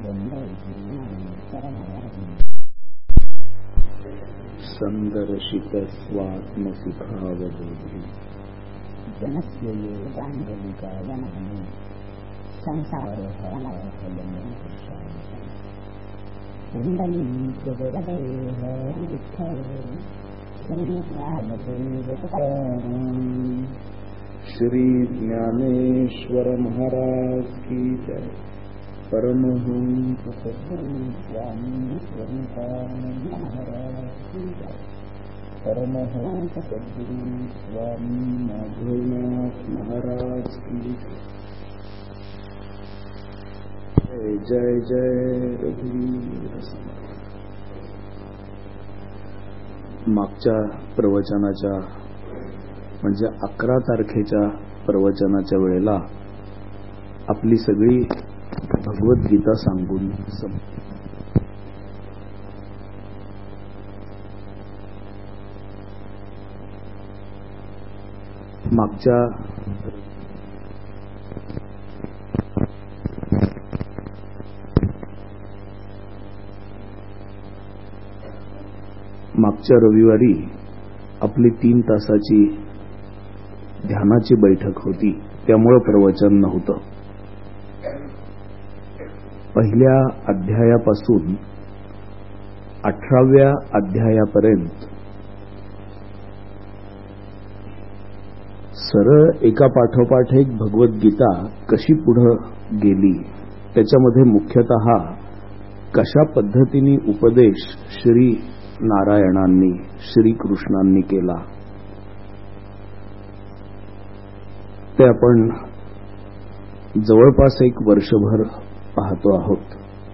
संदर्शित स्वात्मसुखावबोधि जनस्य ये गांधलिका जनहने संसारो श्री ज्ञानेश्वर महाराज की जय। परमहंस सद्गुरु स्वामी महाराज की जय। परमहंस सद्गुरु स्वामी माधवनाथ महाराज की जय। जय जय रघुवीर समर्थ। मागच्या प्रवचनाच्या म्हणजे 11 तारखेच्या प्रवचनाच्या वेळेला आपली सगळी भगवद्गीता सांगून मागच्या रविवारी आपली 3 तासाची ध्यानाची बैठक होती, त्यामुळे प्रवचन नव्हतं. पहिल्या अध्यायापासून 18व्या अध्यायापर्यंत सरळ एका पाठोपाठ एक भगवद्गीता कशी पुढे गेली, त्याच्यामध्ये मुख्यतः कशा पद्धतीने उपदेश श्री नारायणांनी श्रीकृष्णांनी केला ते आपण जवळपास 1 वर्षभर पाहतो आहोत.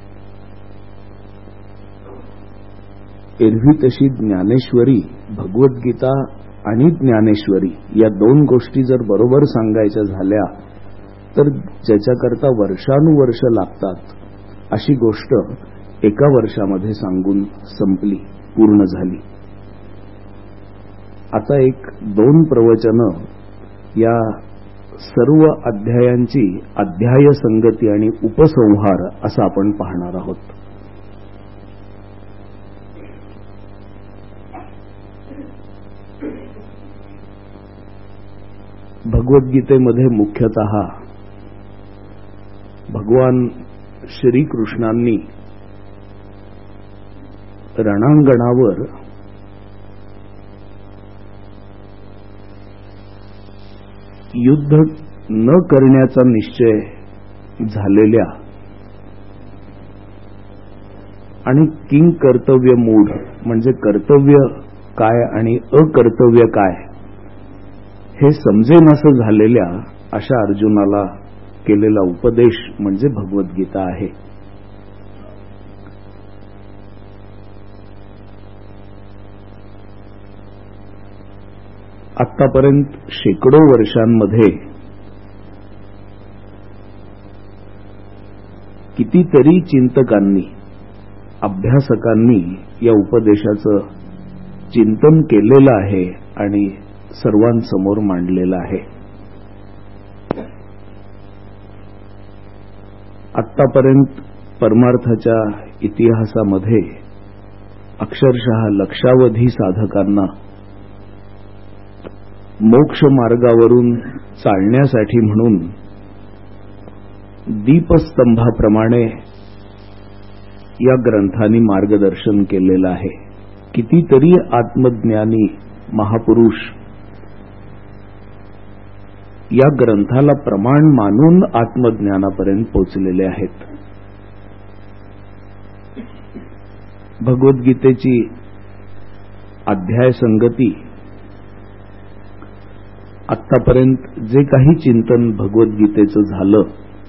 एरवी तशी ज्ञानेश्वरी, भगवद्गीता आणि ज्ञानेश्वरी या 2 गोष्टी जर बरोबर सांगायच्या झाल्या तर ज्याच्याकरता वर्षानुवर्ष लागतात अशी गोष्ट 1 वर्षामध्ये सांगून संपली, पूर्ण झाली. आता 1-2 प्रवचनं या सर्व अध्यायांची अध्याय संगती आणि उपसंहार असं आपण पाहणार आहोत. भगवद्गीतेमध्ये मुख्यतः भगवान श्रीकृष्णांनी रणांगणावर युद्ध न करण्याचा निश्चय झालेल्या आणि किंग कर्तव्य मूढ म्हणजे कर्तव्य काय आणि अकर्तव्य काय हे समजेनासं झालेल्या अशा अर्जुनाला केलेला उपदेश म्हणजे भगवद्गीता आहे. आतापर्यंत शेकडो वर्षांमध्ये कितीतरी चिंतकांनी, अभ्यासकांनी या उपदेशाचं चिंतन केलेलं आहे आणि सर्वांसमोर मांडलेलं आहे. आतापर्यंत परमार्थाच्या इतिहासामध्ये अक्षरशः लक्षावधी साधकांना मोक्ष मार्गावरून चालण्यासाठी म्हणून दीपस्तंभाप्रमाणे या ग्रंथांनी मार्गदर्शन केलेलं आहे. कितीतरी आत्मज्ञानी महापुरुष या ग्रंथाला प्रमाण मानून आत्मज्ञानापर्यंत पोहोचलेले आहेत. भगवद्गीतेची अध्याय संगती आतापर्यंत जे काही चिंतन भगवद्गीतेचं झालं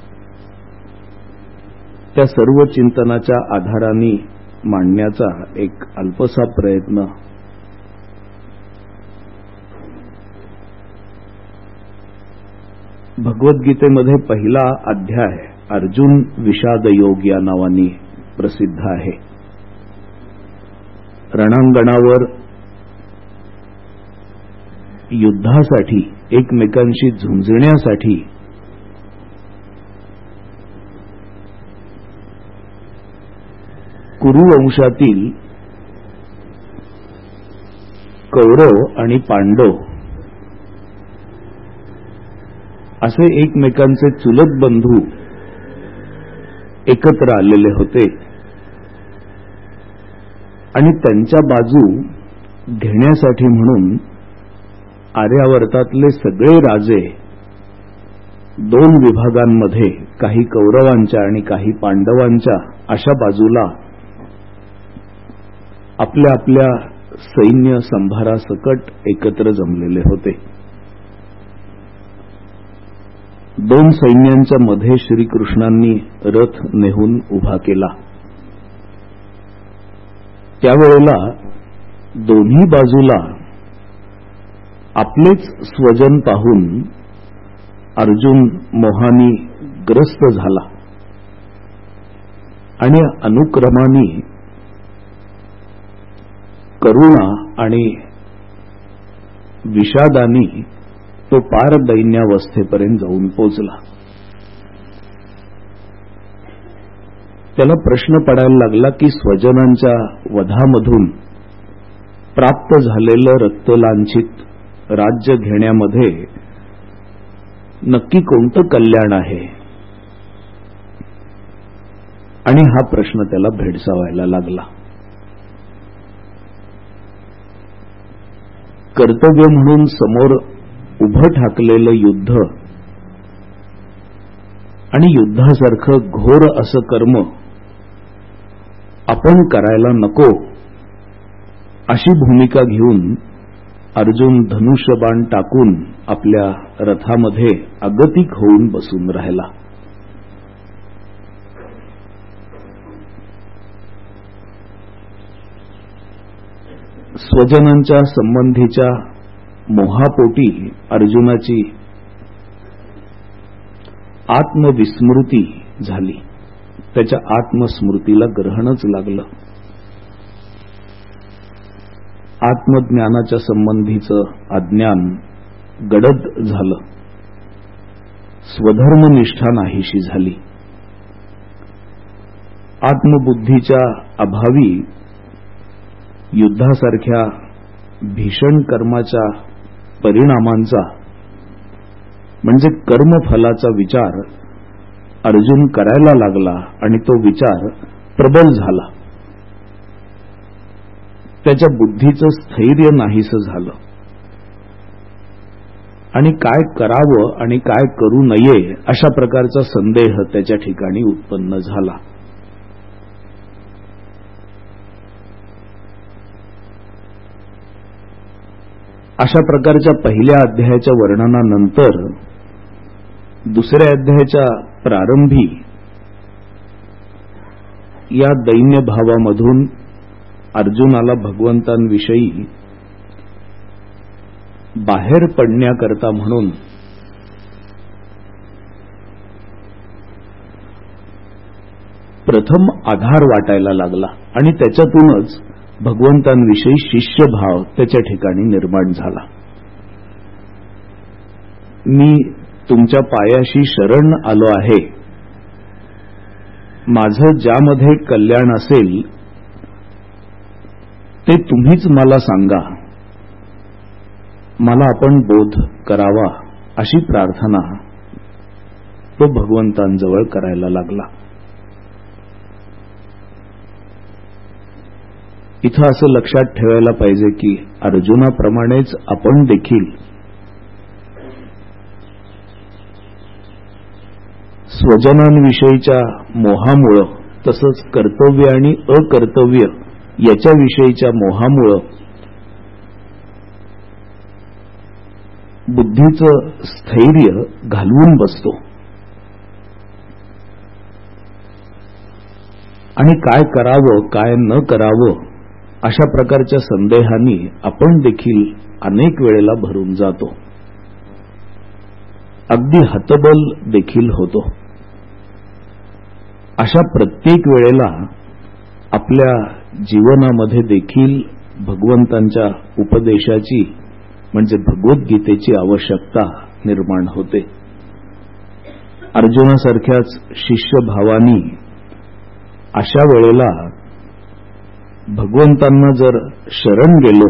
त्या सर्व चिंतनाच्या आधाराने मांडण्याचा एक अल्पसा प्रयत्न भगवद्गीतेमध्ये पहिला अध्याय अर्जुन विषाद योग या नावाने प्रसिद्ध आहे. रणांगणावर युद्धासाठी एकमेकांशी झुंजण्यासाठी कुरुवंशातील कौरव आणि पांडव असे एकमेकांचे चुलत बंधू एकत्र आलेले होते आणि त्यांच्या बाजू घेण्यासाठी म्हणून आर्यावर्तातले सगळे राजे दोन विभागांमध्ये, काही कौरवांच्या आणि काही पांडवांच्या अशा बाजूला आपल्या आपल्या सैन्य संभारासकट एकत्र जमलेले होते. दोन सैन्यांच्या मध्ये श्रीकृष्णांनी रथ नेहून उभा केला. त्यावेळेला दोन्ही बाजूला आपलेच स्वजन पाहून अर्जुन मोहानी ग्रस्त झाला आणि अनुक्रमाने करुणा आणि विषादानी तो पार दैन्यावस्थेपर्यंत जाऊन पोचला. त्याला प्रश्न पडायला लागला की स्वजनांच्या वधामधून प्राप्त झालेलं रक्तलांछित राज्य घेण्यामध्ये नक्की कोणतं कल्याण आहे, आणि हा प्रश्न त्याला भेडसावायला लागला. कर्तव्य म्हणून समोर उभं ठाकलेलं युद्ध आणि युद्धासारखं घोर असं कर्म आपण करायला नको अशी भूमिका घेऊन अर्जुन धनुष्यबाण टाकून आपल्या रथामध्ये अगतिक होऊन बसून राहिला. स्वजनांच्या संबंधीच्या मोहापोटी अर्जुनाची आत्मविस्मृती झाली. त्याच्या आत्मस्मृतीला ग्रहणच लागलं. आत्मज्ञानाच्या संबंधीचं अज्ञान गडद झालं. स्वधर्मनिष्ठा नाहीशी झाली. आत्मबुद्धीच्या अभावी युद्धासारख्या भीषण कर्माच्या परिणामांचा म्हणजे कर्मफलाचा विचार अर्जुन करायला लागला आणि तो विचार प्रबल झाला. त्याच्या बुद्धीचं स्थैर्य नाहीसं झालं आणि काय करावं आणि काय करू नये अशा प्रकारचा संदेह त्याच्या ठिकाणी उत्पन्न झाला. अशा प्रकारच्या पहिल्या अध्यायाच्या वर्णनानंतर दुसऱ्या अध्यायाच्या प्रारंभी या दैन्य भावामधून अर्जुनाला भगवंतांविषयी बाहेर पडण्याकरता म्हणून प्रथम आधार वाटायला लागला आणि त्याच्यातूनच भगवंतांविषयी शिष्यभाव त्याच्या ठिकाणी निर्माण झाला. मी तुमच्या पायाशी शरण आलो आहे. माझं ज्यामध्ये कल्याण असेल ते तुम्हीच मला सांगा. मला आपण बोध करावा अशी प्रार्थना तो भगवंतांजवळ करायला लागला. इथं असं लक्षात ठेवायला पाहिजे की अर्जुनाप्रमाणेच आपण देखील स्वजनांविषयीच्या मोहामुळं तसंच कर्तव्य आणि अकर्तव्य याच्याविषयीच्या मोहामुळं बुद्धीचं स्थैर्य घालवून बसतो आणि काय करावं काय न करावं अशा प्रकारच्या संदेहांनी आपण देखील अनेक वेळेला भरून जातो. अगदी हतबल देखील होतो. अशा प्रत्येक वेळेला आपल्या जीवनामध्ये देखील भगवंतांच्या उपदेशाची म्हणजे भगवद्गीतेची आवश्यकता निर्माण होते. अर्जुनासारख्याच शिष्यभावानी अशा वेळेला भगवंतांना जर शरण गेलो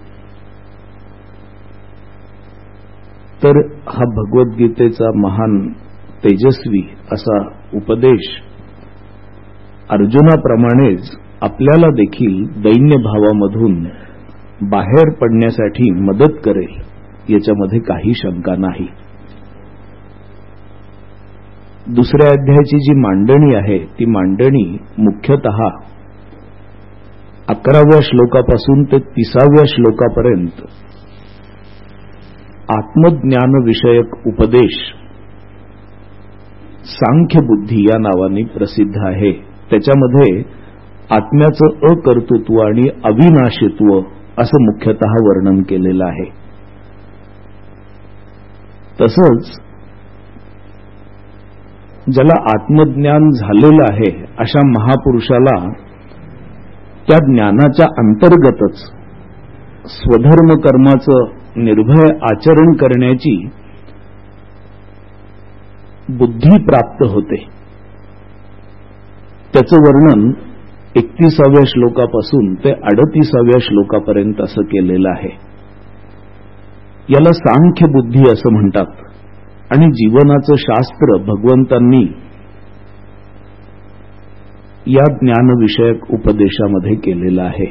तर हा भगवद्गीतेचा महान तेजस्वी असा उपदेश अर्जुनाप्रमाणेच आपल्याला देखील दैन्य भावामधून बाहेर पडण्यासाठी मदत करेल याच्यामध्ये काही शंका नाही. दुसऱ्या अध्यायाची जी मांडणी आहे ती मांडणी मुख्यतः 11व्या श्लोकापासून ते 30व्या श्लोकापर्यंत आत्मज्ञानविषयक उपदेश सांख्यबुद्धी या नावाने प्रसिद्ध आहे. त्याच्यामध्ये आत्म्याचं अकर्तृत्व आणि अविनाशित्व असं मुख्यतः वर्णन केलेलं आहे. तसंच ज्याला आत्मज्ञान झालेलं आहे अशा महापुरुषाला त्या ज्ञानाच्या अंतर्गतच स्वधर्म कर्माचं निर्भय आचरण करण्याची बुद्धी प्राप्त होते. त्याचं वर्णन 31व्या श्लोकापासून ते 38व्या श्लोकापर्यंत असं केलेलं आहे. याला सांख्य बुद्धी असं म्हणतात आणि जीवनाचं शास्त्र भगवंतांनी या ज्ञानविषयक उपदेशामध्ये केलेलं आहे.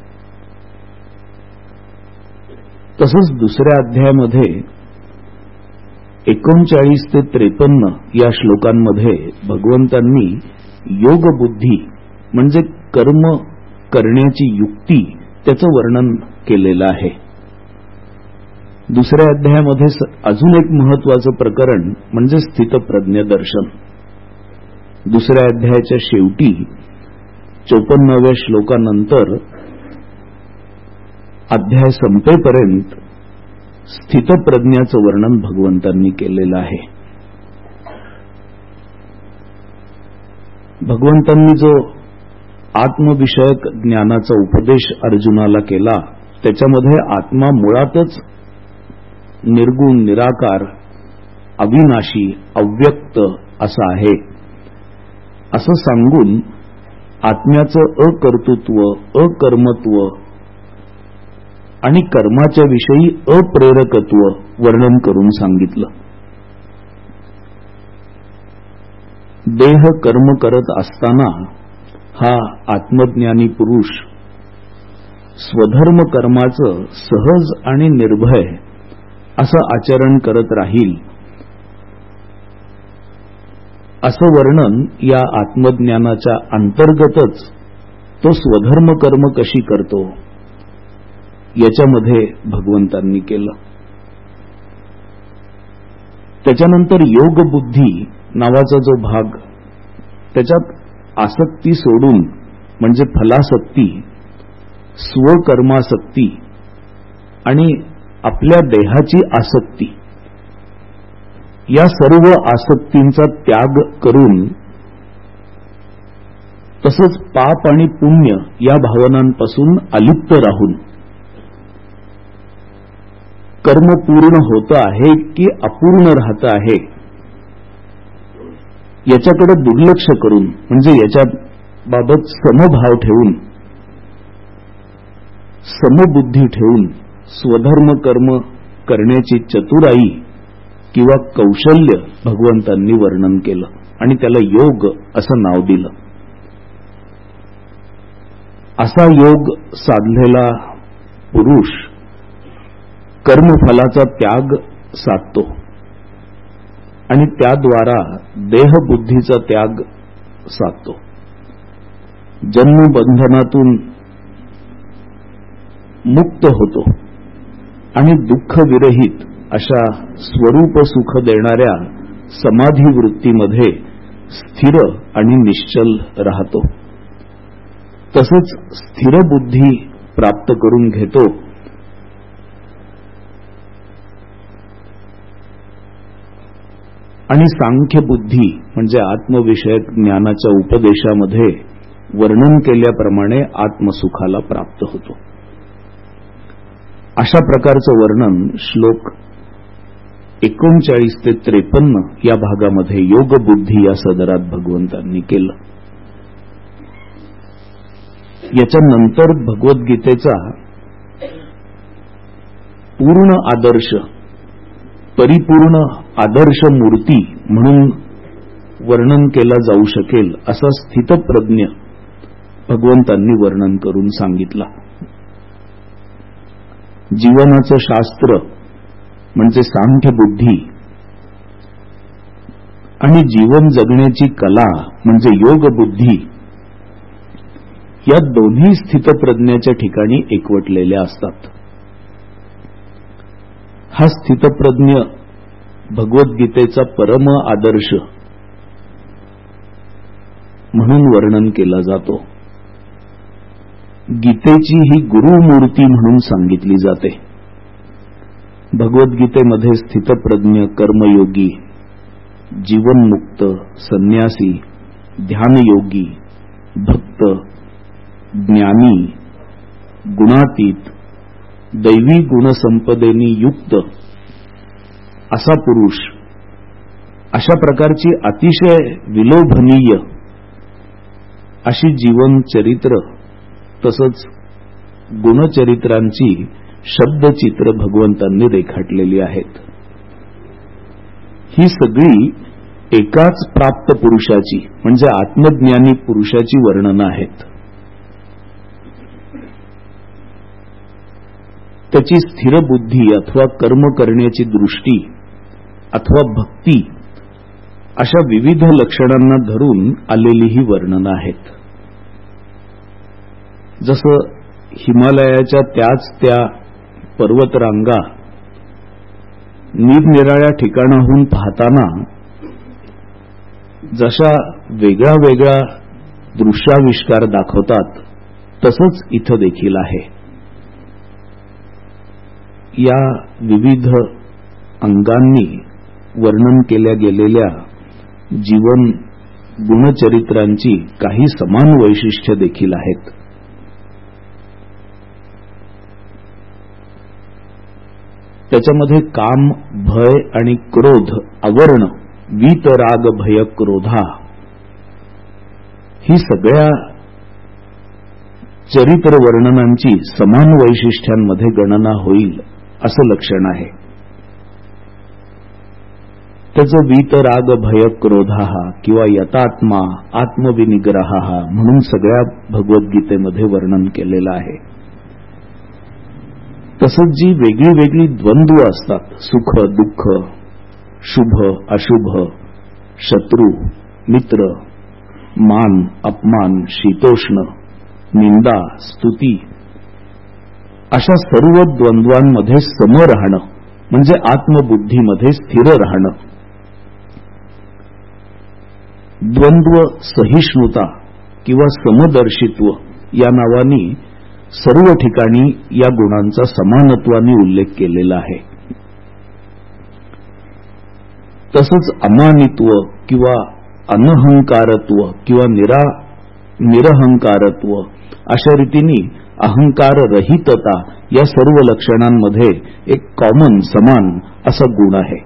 तसंच दुसऱ्या अध्यायामध्ये 39 ते 53 या श्लोकांमध्ये भगवंतांनी योग बुद्धी म्हणजे कर्म करण्याची युक्ती त्याचं वर्णन केलेलं आहे. दुसऱ्या अध्यायामध्ये अजून एक महत्वाचं प्रकरण म्हणजे स्थितप्रज्ञ दर्शन. दुसऱ्या अध्यायाच्या शेवटी 54व्या श्लोकानंतर अध्याय संपेपर्यंत स्थितप्रज्ञाचं वर्णन भगवंतांनी केलेलं आहे. भगवंतांनी जो आत्मविषयक ज्ञानाचा उपदेश अर्जुनाला केला त्याच्यामध्ये आत्मा मुळातच निर्गुण, निराकार, अविनाशी, अव्यक्त असा आहे असं सांगून आत्म्याचं अकर्तृत्व, अकर्मत्व आणि कर्माच्या विषयी अप्रेरकत्व वर्णन करून सांगितलं. देह कर्म करत असताना हा आत्मज्ञानी पुरुष स्वधर्म कर्माचं सहज आणि निर्भय असं आचरण करत राहील असं वर्णन या आत्मज्ञानाच्या अंतर्गतच तो स्वधर्म कर्म कशी करतो याच्यामध्ये भगवंतांनी केलं. त्याच्यानंतर योग बुद्धी नावाचा जो भाग त्याच्यात आसक्ती सोडून म्हणजे फलासक्ती, स्वकर्मासक्ती आणि आपल्या देहाची आसक्ती या सर्व आसक्तींचा त्याग करून तसंच पाप आणि पुण्य या भावनांपासून अलिप्त राहून कर्म पूर्ण होतं आहे की अपूर्ण राहतं आहे याच्याकडे दुर्लक्ष करून म्हणजे याच्याबाबत समभाव ठेवून, समबुद्धी ठेवून स्वधर्म कर्म करण्याची चतुराई किंवा कौशल्य भगवंतांनी वर्णन केलं आणि त्याला योग असं नाव दिलं. असा योग साधलेला पुरुष कर्मफलाचा त्याग साधतो आणि त्याद्वारा देहबुद्धीचा त्याग साधतो. जन्मबंधनातून मुक्त होतो आणि दुःखविरहित अशा स्वरूप सुख देणाऱ्या समाधी वृत्तीमध्ये स्थिर आणि निश्चल राहतो. तसंच स्थिर बुद्धी प्राप्त करून घेतो आणि सांख्य बुद्धी म्हणजे आत्मविषयक ज्ञानाच्या उपदेशामध्ये वर्णन केल्याप्रमाणे आत्मसुखाला प्राप्त होतो. अशा प्रकारचं वर्णन श्लोक 39 ते 53 या भागामध्ये योगबुद्धी या सदरात भगवंतांनी केलं. याच्यानंतर भगवद्गीतेचा पूर्ण आदर्श, परिपूर्ण आदर्श मूर्ती म्हणून वर्णन केला जाऊ शकेल असा स्थितप्रज्ञ भगवंतांनी वर्णन करून सांगितला. जीवनाचं शास्त्र म्हणजे सांख्य बुद्धी आणि जीवन जगण्याची कला म्हणजे योग बुद्धी, या दोन्ही स्थितप्रज्ञाच्या ठिकाणी एकवटलेल्या असतात. हा स्थितप्रज्ञ भगवद्गीतेचा परम आदर्श म्हणून वर्णन केला जातो. गीतेची ही गुरुमूर्ती म्हणून सांगितली जाते. भगवद्गीतेमध्ये स्थितप्रज्ञ, कर्मयोगी, जीवनमुक्त, संन्यासी, ध्यानयोगी, भक्त, ज्ञानी, गुणातीत, दैवी गुणसंपदेनी युक्त असा पुरुष, अशा प्रकारची अतिशय विलोभनीय अशी जीवनचरित्र तसंच गुणचरित्रांची शब्दचित्र भगवंतांनी रेखाटलेली आहेत. ही सगळी एकाच प्राप्त पुरुषाची म्हणजे आत्मज्ञानी पुरुषाची वर्णनं आहेत. त्याची स्थिर बुद्धी अथवा कर्म करण्याची दृष्टी अथवा भक्ती अशा विविध लक्षणांना धरून आलेली ही वर्णनं आहेत. जसं हिमालयाच्या त्याच त्या पर्वतरांगा निरनिराळ्या ठिकाणाहून पाहताना जशा वेगळा वेगळा दृश्याविष्कार दाखवतात तसंच इथं देखील आहे. या विविध अंगांनी वर्णन केल्या गेलेल्या जीवन गुणचरित्रांची काही समान वैशिष्ट्य देखील आहेत. त्याच्यामध्ये काम, भय आणि क्रोध आवरण, वीत, राग, भय, क्रोधा ही सगळ्या चरित्र वर्णनांची समान वैशिष्ट्यांमध्ये गणना होईल असं लक्षण आहे. त्याचं वीत, राग, भय, क्रोधा किंवा यतात्मा, आत्मविनिग्रह म्हणून सगळ्या भगवद्गीतेमध्ये वर्णन केलेलं आहे. तसंच जी वेगळी वेगळी द्वंद्व असतात, सुख, दुःख, शुभ, अशुभ, शत्रू, मित्र, मान, अपमान, शीतोष्ण, निंदा, स्तुती, अशा सर्व द्वंद्वांमध्ये सम राहणं म्हणजे आत्मबुद्धीमध्ये स्थिर राहणं. द्वंद्व सहिष्णुता किंवा समदर्शित्व या नावानी सर्व ठिकाणी या गुणांचा समानत्वाने उल्लेख केलेला आहे. तसंच अमानित्व किंवा अनहंकारत्व किंवा निरहंकारत्व अशा रीतीने अहंकार रहितता या सर्व लक्षणांमध्ये एक कॉमन समान असा गुण आहे.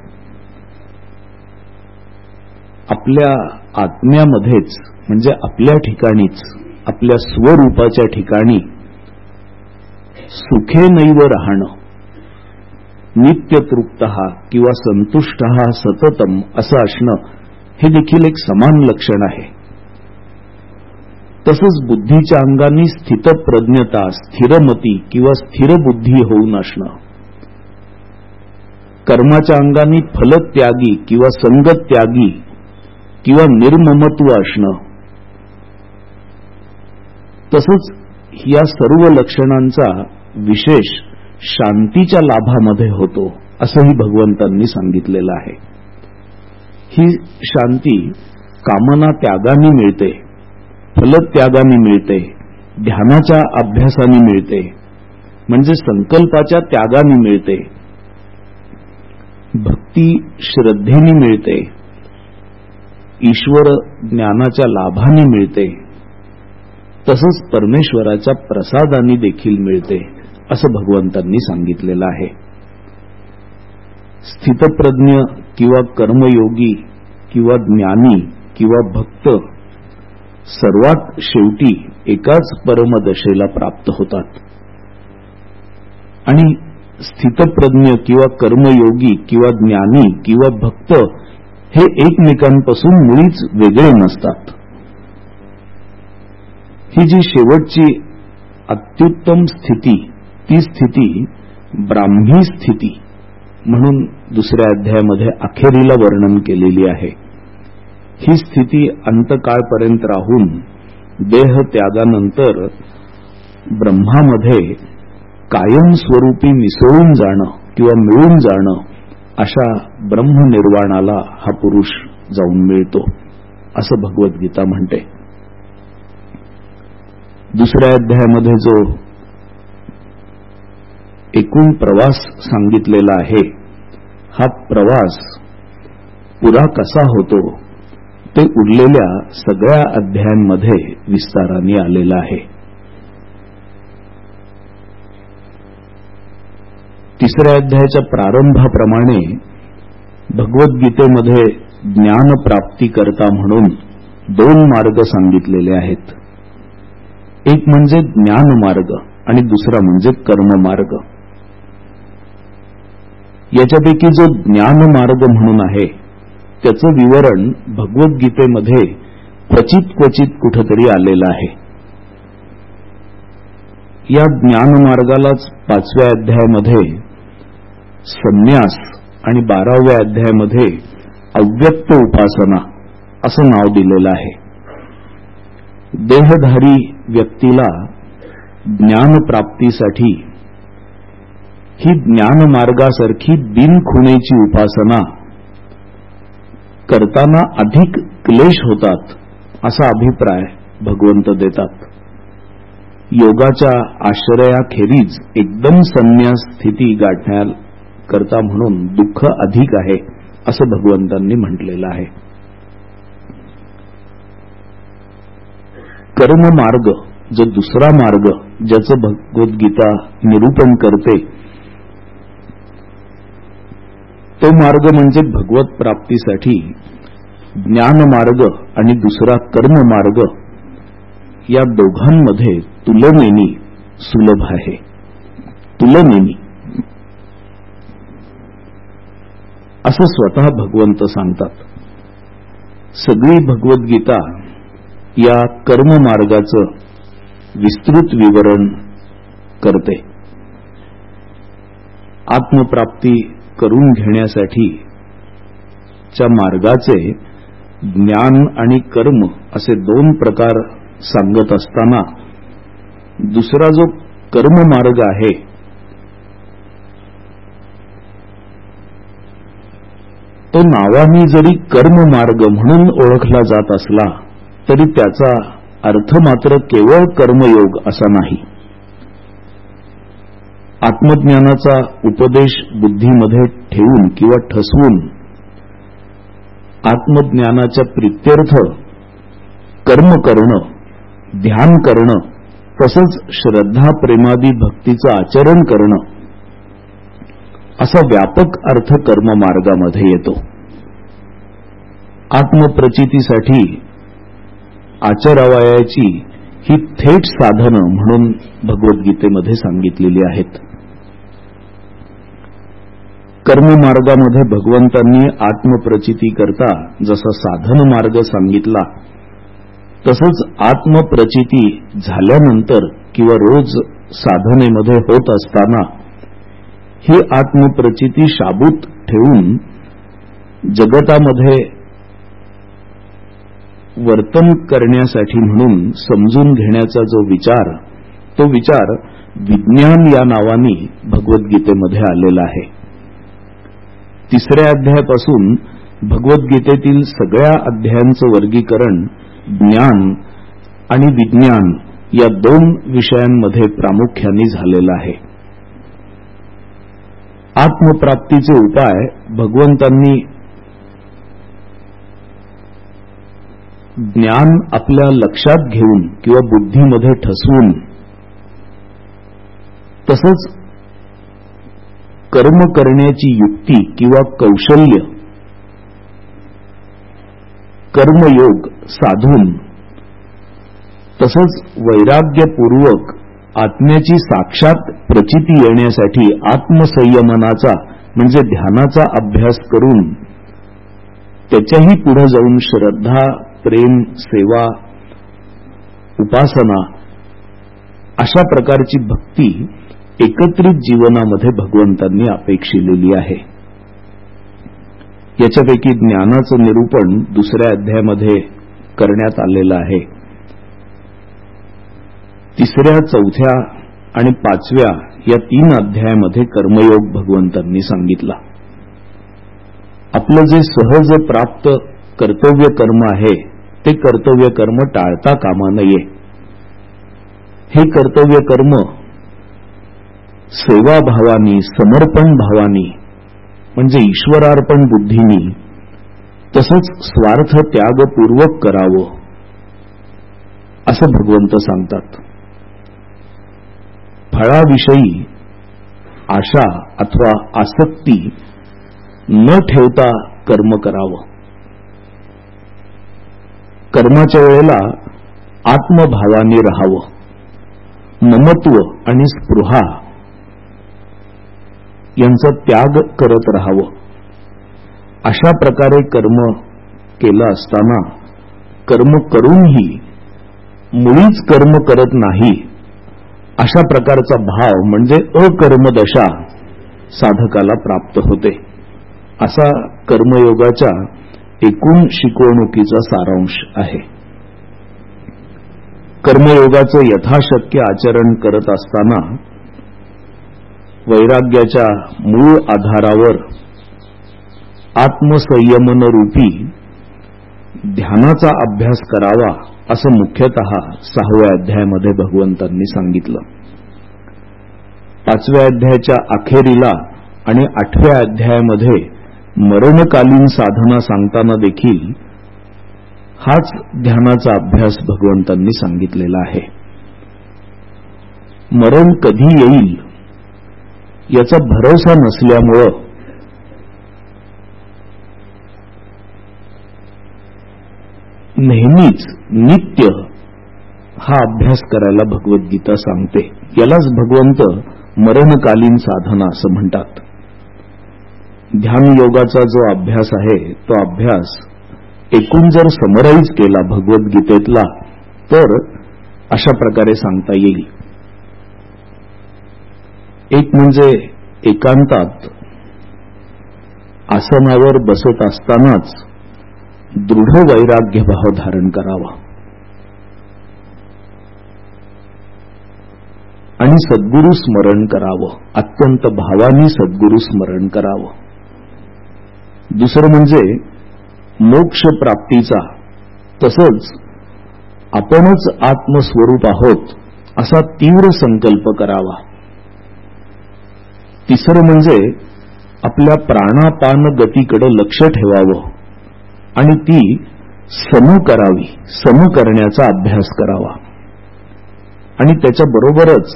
आपल्या आत्म्यामध्येच म्हणजे आपल्या ठिकाणीच, आपल्या स्वरूपाच्या ठिकाणी सुखेनैव राहणं, नित्यतृप्त किंवा संतुष्ट सततम असं असणं हे देखील एक समान लक्षण आहे. तसंच बुद्धीच्या अंगाने स्थितप्रज्ञता, स्थिरमती किंवा स्थिरबुद्धी होऊन असणं, कर्माच्या अंगाने फलत्यागी किंवा संगत्यागी किंवा निर्ममत्व असणं, तसंच या सर्व लक्षणांचा विशेष शांतीच्या लाभामध्ये होतो असंही भगवंतांनी सांगितलेलं आहे. ही शांती कामना त्यागाने मिळते, फलत्यागाने मिळते, ध्यानाच्या अभ्यासाने मिळते म्हणजे संकल्पाच्या त्यागाने मिळते, भक्ती श्रद्धेने मिळते, ईश्वर ज्ञानाच्या लाभाने मिळते, तसंच परमेश्वराच्या प्रसादाने देखील मिळते असं भगवंतांनी सांगितलेलं आहे. स्थितप्रज्ञ किंवा कर्मयोगी किंवा ज्ञानी किंवा भक्त सर्वात शेवटी एकाच परमदशेला प्राप्त होतात. आणि स्थितप्रज्ञ किंवा कर्मयोगी किंवा ज्ञानी किंवा भक्त हे एकमेकांपासून मुळीच वेगळे नसतात. ही जी शेवटची अत्युत्तम स्थिती, ती स्थिती ब्राह्मी स्थिती म्हणून दुसऱ्या अध्यायामध्ये अखेरीला वर्णन केलेली आहे. ही स्थिती अंतकाळपर्यंत राहून देह त्यागानंतर ब्रह्मामध्ये कायमस्वरूपी मिसळून जाणं किंवा मिळून जाणं, अशा ब्रह्मनिर्वाणाला हा पुरुष जाऊन मिळतो, असं भगवद्गीता म्हणते. दुसऱ्या अध्यायामध्ये जो एकूण प्रवास सांगितलेला आहे, हा प्रवास पुरा कसा होतो ते उरलेल्या सगळ्या अध्यायांमध्ये विस्ताराने आलेला आहे. तिसऱ्या अध्यायाच्या प्रारंभाप्रमाणे भगवद्गीतेमध्ये ज्ञानप्राप्ती करता म्हणून 2 मार्ग सांगितलेले आहेत. एक म्हणजे ज्ञानमार्ग आणि दुसरा म्हणजे कर्ममार्ग. याच्यापैकी जो ज्ञानमार्ग म्हणून आहे त्याचं विवरण भगवद्गीतेमध्ये क्वचित कुठेतरी आलेलं आहे. या ज्ञानमार्गालाच 5व्या अध्यायामध्ये संन्यास आणि 12व्या अध्यायामध्ये अव्यक्त उपासना असं नाव दिलेलं आहे. देहधारी व्यक्तीला ज्ञानप्राप्तीसाठी ही ज्ञानमार्गासारखी बिनखुणेची उपासना करताना अधिक क्लेश होतात, असा अभिप्राय भगवंत देतात. योगाच्या आश्रयाखेरीज एकदम संन्यास स्थिती गाठण्याकरता म्हणून दुःख अधिक आहे, असं भगवंतांनी म्हटलेलं आहे. कर्ममार्ग जो दुसरा मार्ग ज्याचं भगवद्गीता निरूपण करते, तो मार्ग म्हणजे भगवत प्राप्तीसाठी ज्ञानमार्ग आणि दुसरा कर्ममार्ग या दोघांमध्ये तुलनेनी सुलभ आहे. तुलनेनी असं स्वतः भगवंत सांगतात. सगळी भगवद्गीता या कर्ममार्गाचं विस्तृत विवरण करते. आत्मप्राप्ती करून घेण्यासाठी च्या मार्गाचे ज्ञान आणि कर्म असे 2 प्रकार सांगत असताना दुसरा जो कर्ममार्ग आहे तो नावाने जरी कर्ममार्ग म्हणून ओळखला जात असला तरी त्याचा अर्थ मात्र केवळ कर्मयोग असा नाही. आत्मज्ञानाचा उपदेश बुद्धीमध्ये ठेवून किंवा ठसवून आत्मज्ञानाच्या प्रीत्यर्थ कर्म करणं, ध्यान करणं, तसंच श्रद्धा प्रेमादी भक्तीचं आचरण करणं, असा व्यापक अर्थ कर्ममार्गामध्ये येतो. आत्मप्रचितीसाठी आचरावयाची ही थेट साधनं म्हणून भगवद्गीतेमध्ये सांगितलेली आहेत. कर्ममार्गामध्ये भगवंतांनी आत्मप्रचिती करता जसा साधन मार्ग सांगितला, तसंच आत्मप्रचिती झाल्यानंतर किंवा रोज साधनेमध्ये होत असताना ही आत्मप्रचिती शाबूत ठेवून जगतामध्ये वर्तन करण्यासाठी म्हणून समजून घेण्याचा जो विचार, तो विचार विज्ञान या नावाने भगवद्गीतेमध्ये आलेला आहे. 3ऱ्या अध्यायापासून भगवद्गीतेतील सगळ्या अध्यायांचं वर्गीकरण ज्ञान आणि विज्ञान या 2 विषयांमध्ये प्रामुख्याने झालेलं आहे. आत्मप्राप्तीचे उपाय भगवंतांनी ज्ञान आपल्या लक्षात घेऊन किंवा बुद्धीमध्ये ठसवून, तसंच कर्म करण्याची युक्ती किंवा कौशल्य, कर्मयोग साधून तसंच वैराग्यपूर्वक आत्म्याची साक्षात प्रचिती येण्यासाठी आत्मसंयमनाचा म्हणजे ध्यानाचा अभ्यास करून त्याच्याही पुढे जाऊन श्रद्धा, प्रेम, सेवा, उपासना अशा प्रकारची भक्ती एकत्रित जीवनामध्ये भगवंतांनी अपेक्षिलेली आहे. याच्यापैकी ज्ञानाचं निरूपण 2ऱ्या अध्यायामध्ये करण्यात आलेलं आहे. 3ऱ्या, 4थ्या आणि 5व्या या 3 अध्यायामध्ये कर्मयोग भगवंतांनी सांगितला. आपलं जे सहज प्राप्त कर्तव्य कर्म आहे ते कर्तव्य कर्म टाळता कामा नये. हे कर्तव्य कर्म सेवाभावानी, समर्पण भावानी म्हणजे ईश्वरार्पण बुद्धीनी, तसंच स्वार्थ त्यागपूर्वक करावं असं भगवंत सांगतात. फळाविषयी आशा अथवा आसक्ती न ठेवता कर्म करावं. कर्माच्या वेळेला आत्मभावाने राहावं. ममत्व आणि स्पृहा यांचा त्याग करत राहावं. अशा प्रकारे कर्म केलं असताना कर्म करूनही मुळीच कर्म करत नाही अशा प्रकारचा भाव म्हणजे अकर्मदशा साधकाला प्राप्त होते. असा कर्मयोगाच्या एकूण शिकवणुकीचा सारांश आहे. कर्मयोगाचं यथाशक्य आचरण करत असताना वैराग्याच्या मूळ आधारावर आत्मसंयमन रूपी ध्यानाचा अभ्यास करावा असं मुख्यतः 6व्या अध्यायामध्ये भगवंतांनी सांगितलं. 5व्या अध्यायाच्या अखेरीला आणि 8व्या अध्यायामध्ये मरणकालीन साधना सांगताना देखील हाच ध्यानाचा अभ्यास भगवंतांनी सांगितलेला आहे. मरण कधी येईल याचा भरोसा नसल्यामुळं नेहमीच नित्य हा अभ्यास करायला भगवद्गीता सांगते. यालाच भगवंत मरणकालीन साधना असं म्हणतात. ध्यानयोगाचा जो अभ्यास आहे तो अभ्यास एकूण जर समराईज केला भगवद्गीतेतला तर अशा प्रकारे सांगता येईल. एक म्हणजे एकांतात आसनावर बसत असतानाच दृढ वैराग्य भाव धारण करावा आणि सद्गुरु स्मरण करावं. अत्यंत भावानी सद्गुरु स्मरण करावं. दुसरं म्हणजे मोक्ष प्राप्तीचा तसंच आपणच आत्मस्वरूप आहोत असा तीव्र संकल्प करावा. तिसरं म्हणजे आपल्या प्राणापान गतीकडे लक्ष ठेवावं आणि ती सम करावी, सम करण्याचा अभ्यास करावा. आणि त्याच्याबरोबरच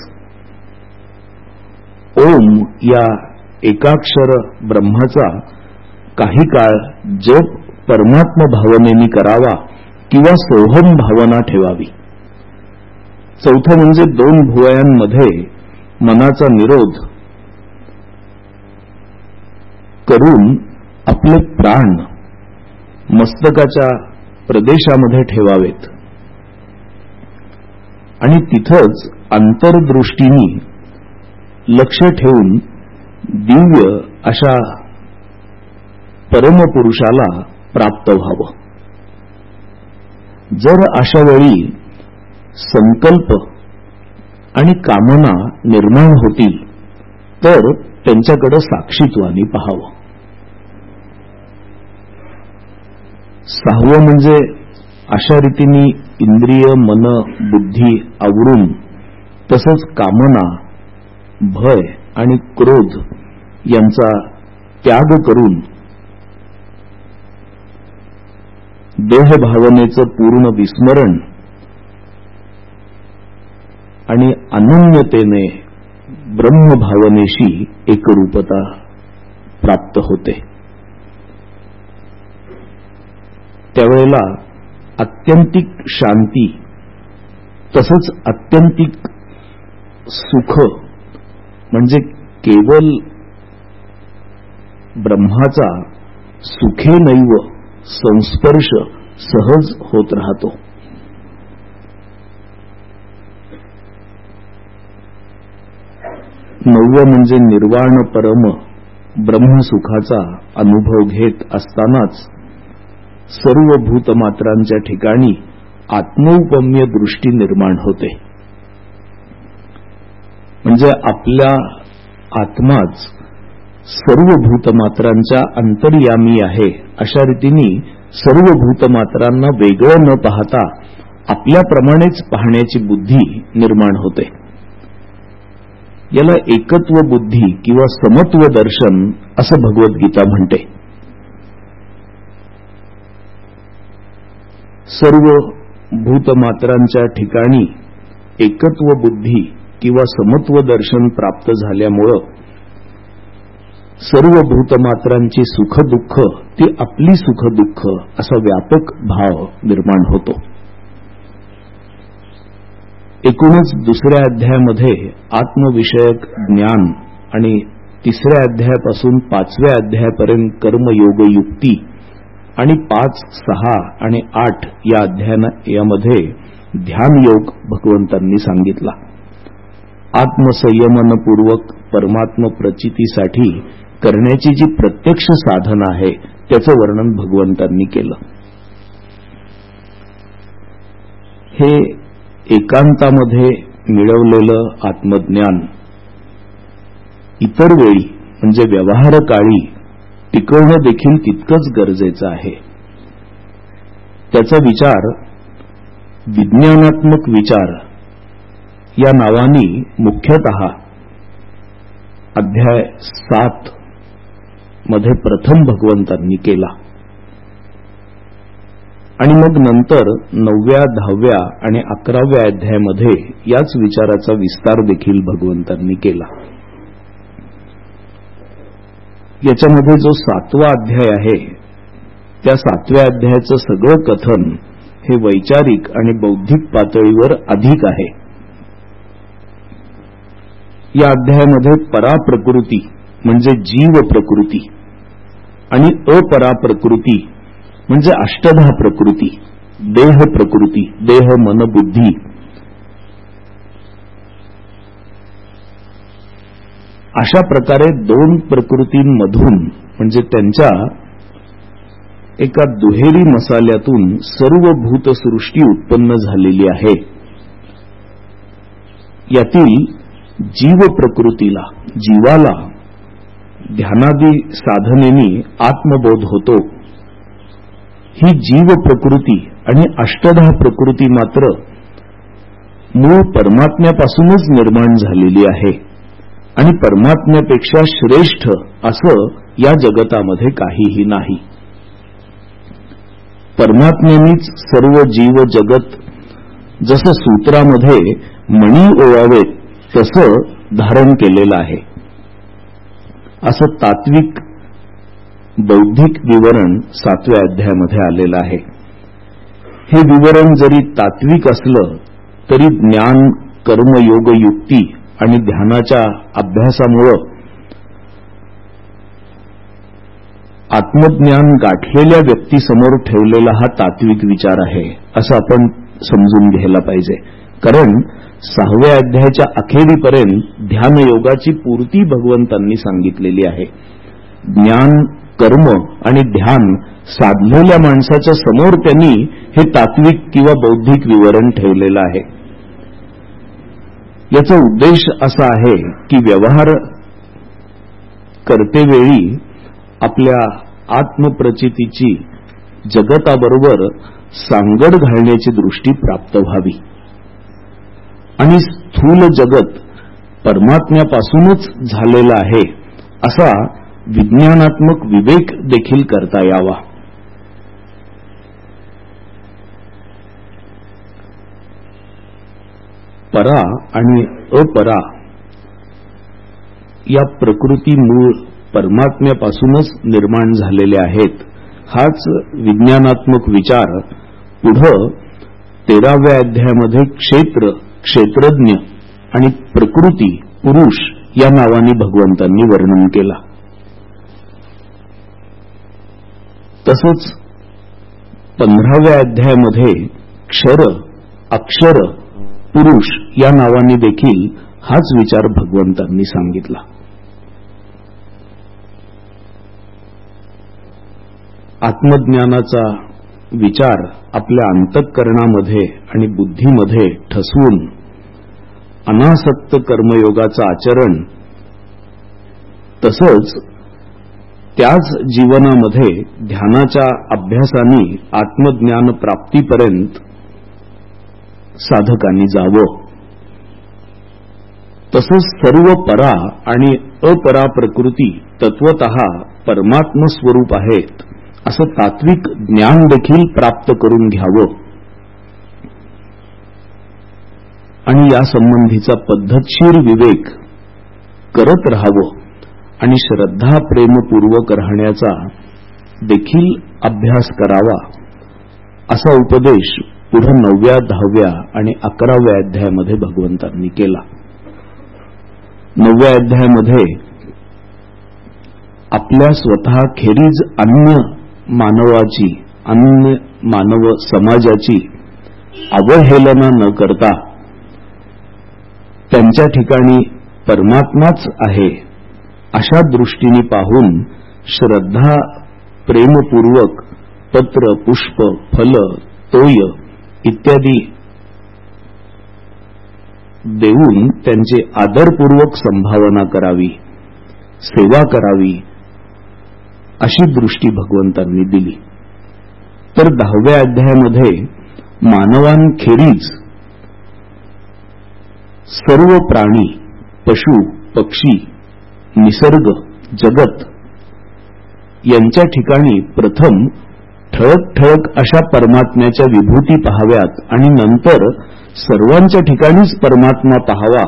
ओम या एकाक्षर ब्रह्माचा काही काळ जप परमात्म भावनेनी करावा किंवा सोहम भावना ठेवावी. चौथं म्हणजे 2 भुवयांमध्ये मनाचा निरोध करून आपले प्राण मस्तकाच्या प्रदेशामध्ये ठेवावेत आणि तिथंच अंतर्दृष्टीनी लक्ष ठेवून दिव्य अशा परमपुरुषाला प्राप्त व्हावं. जर अशा वेळी संकल्प आणि कामना निर्माण होतील तर त्यांच्याकडे साक्षीत्वानी पाहावं. 6वं म्हणजे अशा रीतीने इंद्रिय, मन, बुद्धी आवरून तसंच कामना, भय आणि क्रोध यांचा त्याग करून देहभावनेचं पूर्ण विस्मरण आणि अनन्यतेने ब्रह्मभावनेशी एकरूपता प्राप्त होते. त्यावेळेला आत्यंतिक शांती तसंच आत्यंतिक सुख म्हणजे केवळ ब्रह्माचा सुखे नैव संस्पर्श सहज होत राहतो. नववं म्हणजे निर्वाण परम ब्रह्मसुखाचा अनुभव घेत असतानाच सर्व भूतमात्रांच्या ठिकाणी आत्मौपम्य दृष्टी निर्माण होते. म्हणजे आपल्या आत्माच सर्व भूतमात्रांच्या अंतर्यामी आहे अशा रीतीने सर्व भूतमात्रांना वेगळं न पाहता आपल्याप्रमाणेच पाहण्याची बुद्धी निर्माण होते. याला एकत्व बुद्धी किंवा समत्व दर्शन असं भगवद्गीता म्हणते. सर्व भूतमात्रांच्या ठिकाणी एकत्व बुद्धी किंवा समत्व दर्शन प्राप्त झाल्यामुळं सर्व भूतमात्रांची सुखदुःख ती आपली सुखदुःख असा व्यापक भाव निर्माण होतो. एकूणच दुसऱ्या अध्यायामध्ये आत्मविषयक ज्ञान आणि तिसऱ्या अध्यायापासून 5व्या अध्यायापर्यंत कर्मयोग युक्ती आणि 5, 6 आणि 8 या अध्यायामध्ये ध्यानयोग भगवंतांनी सांगितला. आत्मसंयमनपूर्वक परमात्म प्रचितीसाठी करण्याची जी प्रत्यक्ष साधना आहे त्याचं वर्णन भगवंतांनी केलं. हे एकांतामध्ये मिळवलेलं आत्मज्ञान इतर वेळी म्हणजे व्यवहार काळी टिकवणं देखील तितकंच गरजेचं आहे. त्याचा विचार विज्ञानात्मक विचार या नावाने मुख्यतः अध्याय 7 मध्ये प्रथम भगवंतांनी केला आणि मग नंतर 9व्या, 10व्या आणि 11व्या अध्यायामध्ये याच विचाराचा विस्तार देखील भगवंतांनी केला. याच्यामध्ये जो 7वा अध्याय आहे त्या 7व्या अध्यायाचं सगळं कथन हे वैचारिक आणि बौद्धिक पातळीवर अधिक आहे. या अध्यायामध्ये पराप्रकृती म्हणजे जीव प्रकृती आणि अपरा प्रकृती म्हणजे अष्टधा प्रकृती, देह प्रकृती, देह मन बुद्धी अशा प्रकारे 2 प्रकृतींमधून म्हणजे त्यांच्या एका दुहेरी मसाल्यातून सर्व भूतसृष्टी उत्पन्न झालेली आहे. यातील जीव प्रकृतीला, जीवाला ध्यानादी साधनेनी आत्मबोध होतो. ही जीव प्रकृती आणि अष्टधा प्रकृती मात्र मूळ परमात्म्यापासूनच निर्माण झालेली आहे आणि परमात्म्यापेक्षा श्रेष्ठ असं या जगतामध्ये काहीही नाही. परमात्म्यानीच सर्व जीव जगत जसं सूत्रामध्ये मणी ओवावेत तसं धारण केलेलं आहे असं तात्विक बौद्धिक विवरण 7व्या अध्यायामध्ये आलेलं आहे. हे विवरण जरी तात्विक असलं तरी ज्ञान, कर्मयोग युक्ती आणि ध्यानाच्या अभ्यासामुळं आत्मज्ञान गाठलेल्या व्यक्तीसमोर ठेवलेला हा तात्विक विचार आहे असं आपण समजून घ्यायला पाहिजे. कारण 6व्या अध्यायाच्या अखेरीपर्यंत ध्यानयोगाची पूर्ती भगवंतांनी सांगितलेली आहे. ज्ञान, कर्म आणि ध्यान साधलेल्या माणसाच्या समोर त्यांनी हे तात्विक किंवा बौद्धिक विवरण ठेवलेलं आहे. याचा उद्देश असा आहे की व्यवहार करतेवेळी आपल्या आत्मप्रचितीची जगताबरोबर सांगड घालण्याची दृष्टी प्राप्त व्हावी आणि स्थूल जगत परमात्म्यापासूनच झालेलं आहे असा विज्ञानात्मक विवेक देखील करता यावा. परा आणि अपरा या प्रकृती मूळ परमात्म्यापासूनच निर्माण झालेल्या आहेत. हाच विज्ञानात्मक विचार पुढं 13व्या अध्यायामध्ये क्षेत्र, क्षेत्रज्ञ आणि प्रकृती, पुरुष या नावाने भगवंतांनी वर्णन केला. तसंच 15व्या अध्यायामध्ये क्षर, अक्षर, पुरुष या नावाने देखील हाच विचार भगवंतांनी सांगितला. आत्मज्ञानाचा विचार आपल्या अंतःकरणामध्ये आणि बुद्धीमध्ये ठसवून अनासक्त कर्मयोगाचं आचरण, तसंच त्याच जीवनामध्ये ध्यानाच्या अभ्यासाने आत्मज्ञान प्राप्तीपर्यंत साधकांनी जावं. तसंच सर्व परा आणि अपरा प्रकृती तत्वतः परमात्म स्वरूप आहेत असं तात्विक ज्ञान देखील प्राप्त करून घ्यावं आणि या संबंधीचा पद्धतशीर विवेक करत राहावं आणि श्रद्धा प्रेमपूर्वक राहण्याचा देखील अभ्यास करावा असा उपदेश पुढे 9व्या, 10व्या आणि 11व्या अध्यायामध्ये भगवंतांनी केला. 9व्या अध्यायामध्ये आपल्या स्वतः खेरीज अन्य मानवाची, अन्य मानव समाजाची अवहेलना न करता त्यांच्या ठिकाणी परमात्माच आहे अशा दृष्टीने पाहून श्रद्धा प्रेमपूर्वक पत्र, पुष्प, फल, तोय इत्यादी देऊन त्यांचे आदरपूर्वक संभावना करावी, सेवा करावी अशी दृष्टी भगवंतांनी दिली. तर 10व्या अध्यायामध्ये मानवांखेरीज सर्व प्राणी, पशु, पक्षी, निसर्ग, जगत यांच्या ठिकाणी प्रथम ठळक ठळक अशा परमात्म्याच्या विभूती पाहाव्यात आणि नंतर सर्वांच्या ठिकाणीच परमात्मा पाहावा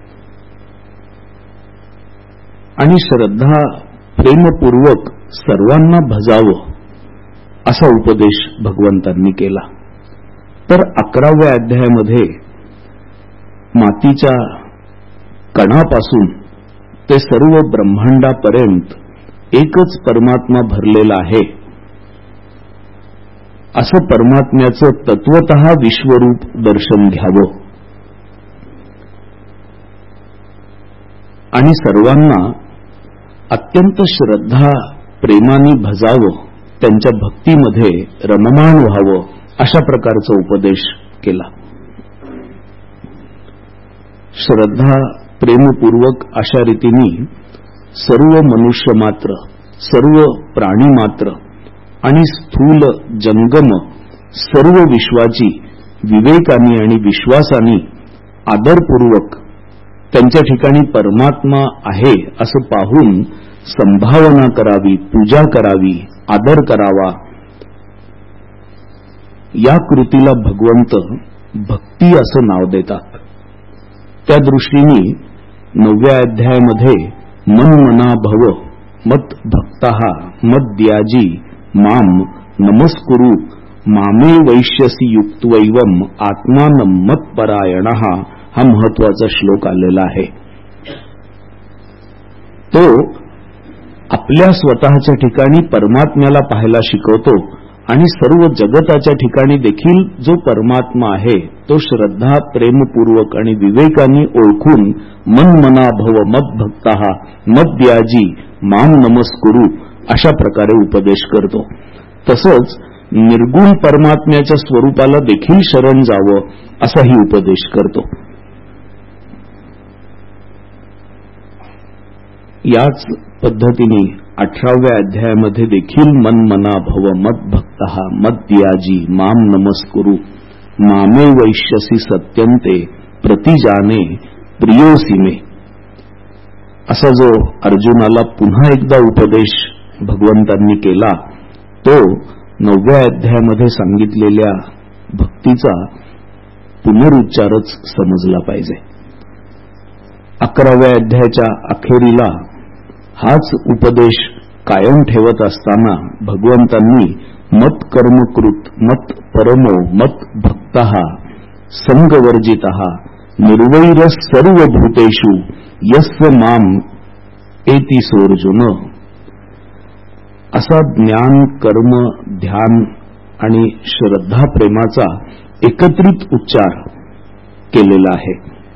आणि श्रद्धा प्रेमपूर्वक सर्वांना भजावं असा उपदेश भगवंतांनी केला. तर 11व्या अध्यायामध्ये मातीच्या कणापासून ते सर्व ब्रह्मांडापर्यंत एकच परमात्मा भरलेला आहे असं परमात्म्याचं तत्वतः विश्वरूप दर्शन घ्यावं आणि सर्वांना अत्यंत श्रद्धा प्रेमाने भजावं, त्यांच्या भक्तीमध्ये रममाण व्हावं अशा प्रकारचा उपदेश केला. श्रद्धा प्रेमपूर्वक अशा रीतीने सर्व मनुष्य मात्र, सर्व प्राणी मात्र आणि स्थूल जंगम सर्व विश्वाची विवेकाने आणि विश्वासाने आदरपूर्वक त्यांच्या ठिकाणी परमात्मा आहे असं पाहून संभावना करावी, पूजा करावी, आदर करावा. या कृतीला भगवंत भक्ती असं नाव देतात. त्या दृष्टीने 9व्या अध्यायामध्ये मन्मना भव मत भक्तः मद्याजी माम नमस्कुरु मामे वैश्यसी युक्तवैवम आत्मानं मत्परायणः हा महत्वाचा श्लोक आलेला आहे. तो आपल्या स्वतःच्या ठिकाणी परमात्म्याला पाहायला शिकवतो आणि सर्व जगताच्या ठिकाणी देखील जो परमात्मा आहे तो श्रद्धा प्रेमपूर्वक आणि विवेकाने ओळखून मन्मना भव मद्भक्तः मद्याजी माम नमस्कुरु अशा प्रकारे उपदेश करतो. तसंच निर्गुण परमात्म्याच्या स्वरूपाला देखील शरण जावं असाही उपदेश करतो. याच पद्धतीने 18व्या अध्यायामध्ये देखील मन्मना भव मद्भक्तः मद्याजी माम नमस्कुरु मामे वैश्यसी सत्यन्ते प्रतिजाने प्रियोसी मे असा जो अर्जुनाला पुन्हा एकदा उपदेश भगवंतांनी केला तो 9व्या अध्यायामध्ये सांगितलेल्या भक्तीचा पुनरुच्चारच समजला पाहिजे. 11व्या अध्यायाच्या अखेरीला हाच उपदेश कायम ठेवत असताना भगवंतांनी मत कर्मकृत मत परमो मत भक्त मुक्तः संगवर्जितः निर्वैर सर्वभूतेषु यस्य माम एति सोर्जुन. असा ज्ञान, कर्म, ध्यान आणि श्रद्धा प्रेमाचा एकत्रित उच्चार केलेला आहे.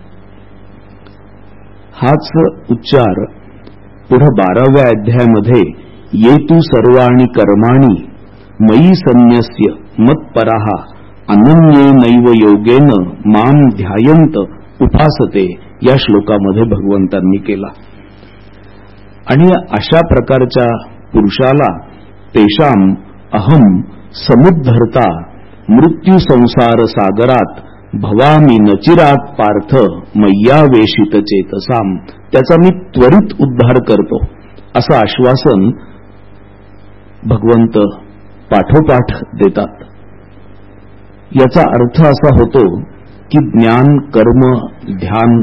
हाच उच्चार पुढे 12व्या अध्यायामध्ये ये तू सर्वाणि कर्माणि मयि संन्यस्य मत्पराः अनन्येनैव योगेन माम ध्यायंत उपासते या श्लोकामध्ये भगवंतांनी केला. आणि अशा प्रकारच्या पुरुषाला तेषाम अहम समुद्धरता मृत्यू संसार सागरात भवामी नचिरात पार्थ मय्यावेशित चेतसाम, त्याचा मी त्वरित उद्धार करतो असं आश्वासन भगवंत पाठोपाठ देतात. याचा अर्थ असा होतो की ज्ञान, कर्म, ध्यान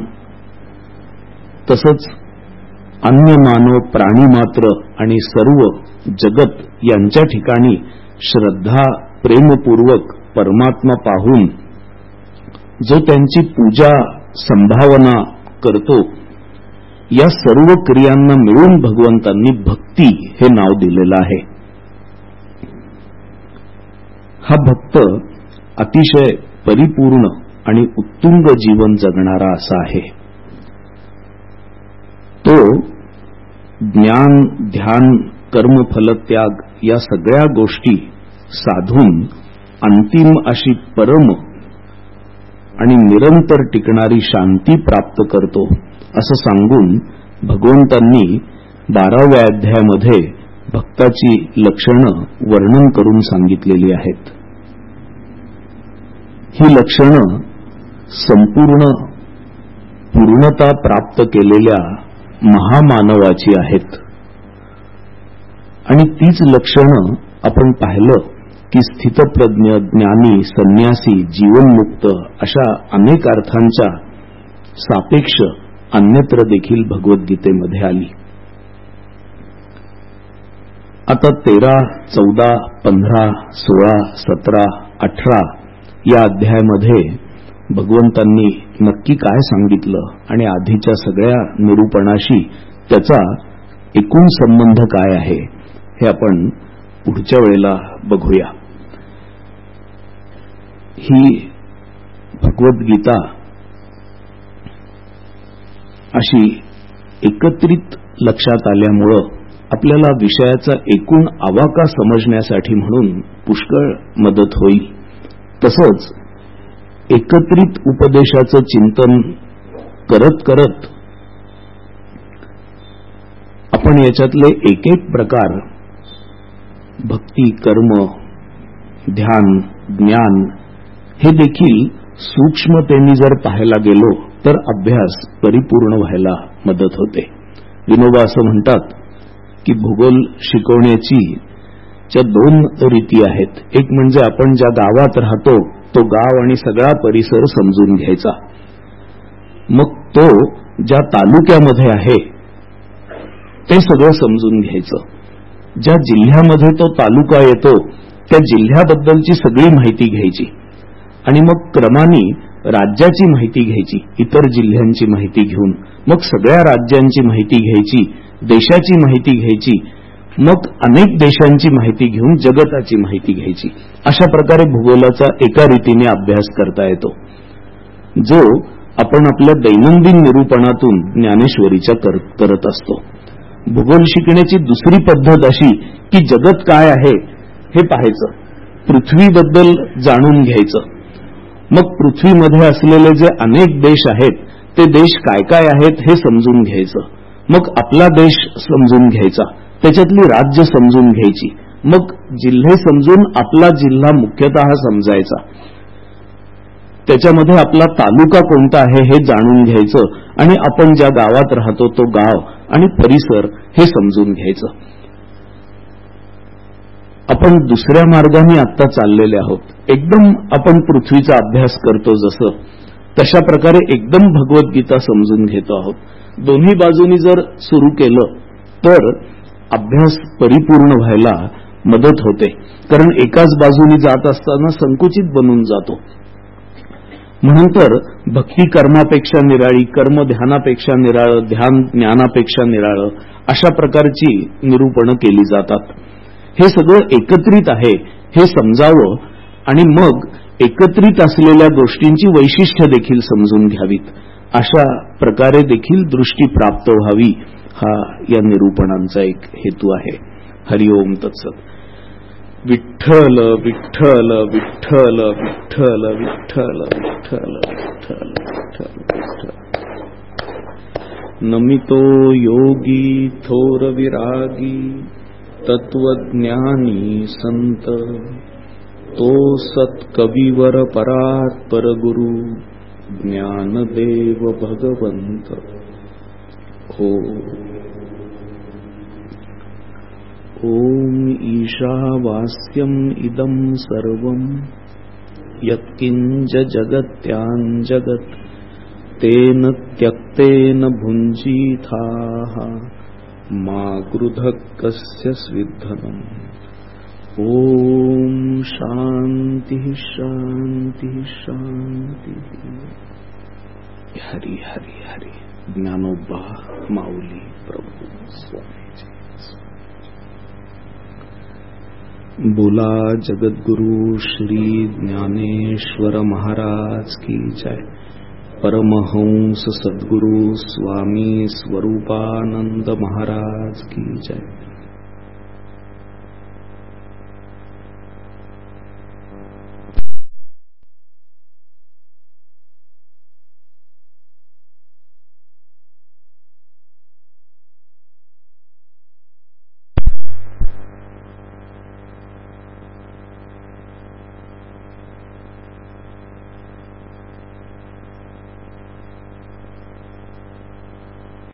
तसंच अन्य मानव, प्राणी मात्र आणि सर्व जगत यांच्या ठिकाणी श्रद्धा, प्रेमपूर्वक परमात्मा पाहून जो त्यांची पूजा, संभावना करतो, या सर्व क्रियांना मिळून भगवंतांनी भक्ती हे नाव दिलेलं आहे. हा भक्त अतिशय परिपूर्ण आणि उत्तुंग जीवन जगणारा असा आहे. तो ज्ञान, ध्यान, कर्म, फलत्याग या सगळ्या गोष्टी साधून अंतिम अशी परम आणि निरंतर टिकणारी शांती प्राप्त करतो असं सांगून भगवंतांनी 12व्या अध्यायामध्ये भक्ताची लक्षणं वर्णन करून सांगितलेली आहेत. ही लक्षणं संपूर्ण पूर्णता प्राप्त केलेल्या महामानवाची आहेत. आणि तीच लक्षणं आपण पाहिलं की स्थितप्रज्ञ, ज्ञानी, संन्यासी, जीवनमुक्त अशा अनेक अर्थांच्या सापेक्ष अन्यत्र देखील भगवद्गीतेमध्ये आली. आता 13, 14, 15, 16, 17, 18 या अध्यायामध्ये भगवंतांनी नक्की काय सांगितलं आणि आधीच्या सगळ्या निरूपणाशी त्याचा एकूण संबंध काय आहे हे आपण पुढच्या वेळेला बघूया. ही भगवद्गीता अशी एकत्रित लक्षात आल्यामुळं आपल्याला विषयाचा एकूण आवाका समजण्यासाठी म्हणून पुष्कळ मदत होईल. तसंच एकत्रित उपदेशाचं चिंतन करत करत आपण याच्यातले एक एक प्रकार भक्ती, कर्म, ध्यान, ज्ञान हे देखील सूक्ष्मतेने जर पाहायला गेलो तर अभ्यास परिपूर्ण व्हायला मदत होते. विनोबा असं म्हणतात की भूगोल शिकवण्याची च्या 2 रीती आहेत. एक म्हणजे आपण ज्या गावात राहतो तो गाव आणि सगळा परिसर समजून घ्यायचा. मग तो ज्या तालुक्यामध्ये आहे ते सगळं समजून घ्यायचं. ज्या जिल्ह्यामध्ये तो तालुका येतो त्या जिल्ह्याबद्दलची सगळी माहिती घ्यायची आणि मग क्रमाने राज्याची माहिती घ्यायची, इतर जिल्ह्यांची माहिती घेऊन मग सगळ्या राज्यांची माहिती घ्यायची, देशाची माहिती घ्यायची, मग अनेक देशांची माहिती घेऊन जगताची माहिती घ्यायची. अशा प्रकारे भूगोलाचा एका रीतीने अभ्यास करता येतो जो आपण आपल्या दैनंदिन निरूपणातून ज्ञानेश्वरीच्या करत असतो. भूगोल शिकण्याची दुसरी पद्धत अशी की जगत काय आहे हे पाहायचं, पृथ्वीबद्दल जाणून घ्यायचं. मग पृथ्वीमध्ये असलेले जे अनेक देश आहेत ते देश काय काय आहेत हे समजून घ्यायचं. मग आपला देश समजून घ्यायचा, त्याच्यातली राज्य समजून घ्यायची, मग जिल्हे समजून आपला जिल्हा मुख्यतः समजायचा, त्याच्यामध्ये आपला तालुका कोणता आहे हे जाणून घ्यायचं आणि आपण ज्या गावात राहतो तो गाव आणि परिसर हे समजून घ्यायचं. आपण दुसऱ्या मार्गाने आत्ता चाललेले आहोत. एकदम आपण पृथ्वीचा अभ्यास करतो जसं, तशा प्रकारे एकदम भगवद्गीता समजून घेतो आहोत. दोन्ही बाजूनी जर सुरू केलं तर अभ्यास परिपूर्ण व्हायला मदत होते. कारण एकाच बाजूनी जात असताना संकुचित बनून जातो म्हणून तर भक्ती कर्मापेक्षा निराळी, कर्म ध्यानापेक्षा निराळं, ध्यान ज्ञानापेक्षा निराळं, अशा प्रकारची निरूपणं केली जातात. हे सगळं एकत्रित आहे हे समजावं आणि मग एकत्रित असलेल्या गोष्टींची वैशिष्ट्य देखील समजून घ्यावीत, अशा प्रकारे देखील दृष्टी प्राप्त व्हावी, हा या निरूपणांचा एक हेतू आहे. हरिओम तत्सत. विठ्ठल विठ्ठल विठ्ठल विठ्ठल विठ्ठल विठ्ठल विठ्ठल विठ्ठल. नमितो योगी थोर विरागी तत्वज्ञानी संत, तो सत्कविवर परात्पर गुरु ज्ञानदेव भगवंत. हो. ओम ईशावास्यम इदं सर्वं यत्किंच जगत्यां जगत् तेन त्यक्तेन भुञ्जीथाः मा गृधः कस्य स्विद्धनम्. ओम शांति शांति शांति. हरि हरि हरि. ज्ञानोबा माऊली प्रभू स्वामी. बोला जगद्गुरु श्री ज्ञानेश्वर महाराज की जय. परमहंस सद्गुरु स्वामी स्वरूपानंद महाराज की जय.